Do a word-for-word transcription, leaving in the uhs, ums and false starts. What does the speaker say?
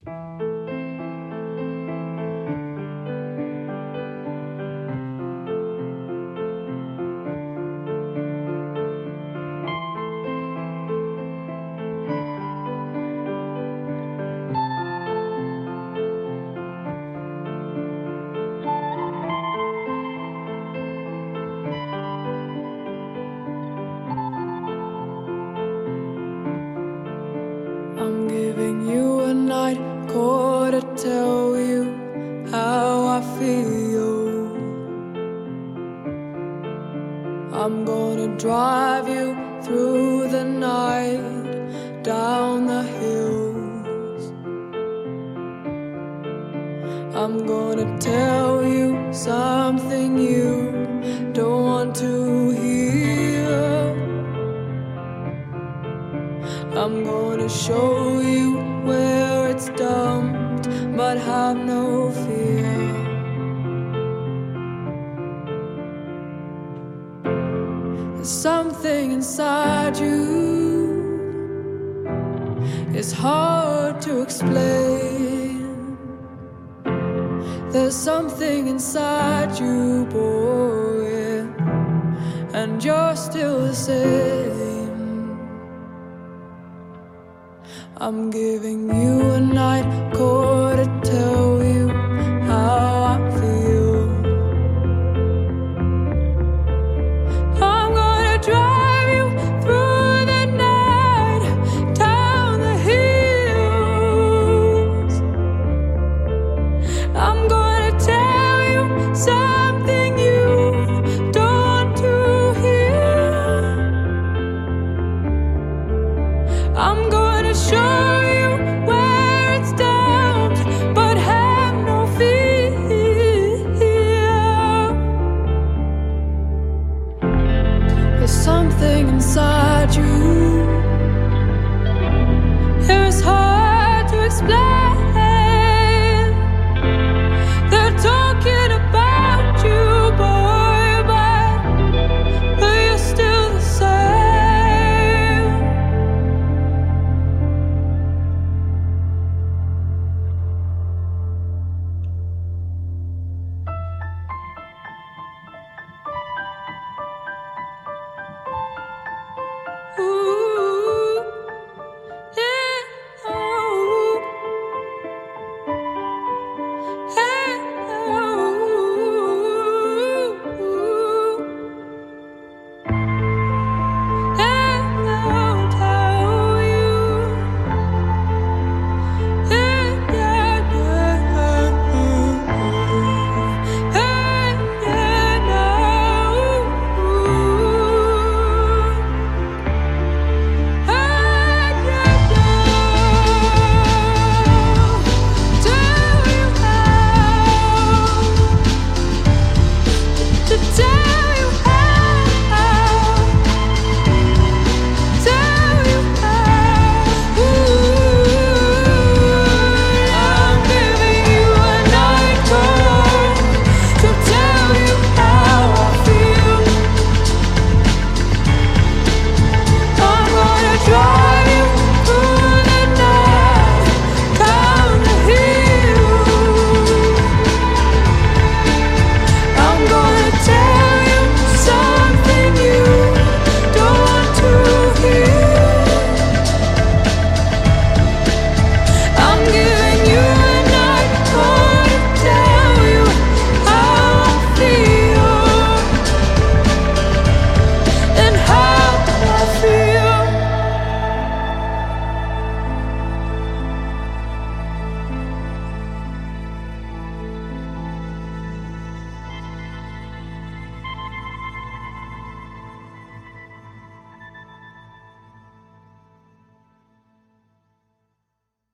I'm giving you a night call to tell you how I feel. I'm gonna drive you through the night, down the hills. I'm gonna tell you something you don't want to hear. I'm gonna show you where it's dumped, but have no fear. There's something inside you, it's hard to explain. There's something inside you, boy, and you're still the same. I'm giving you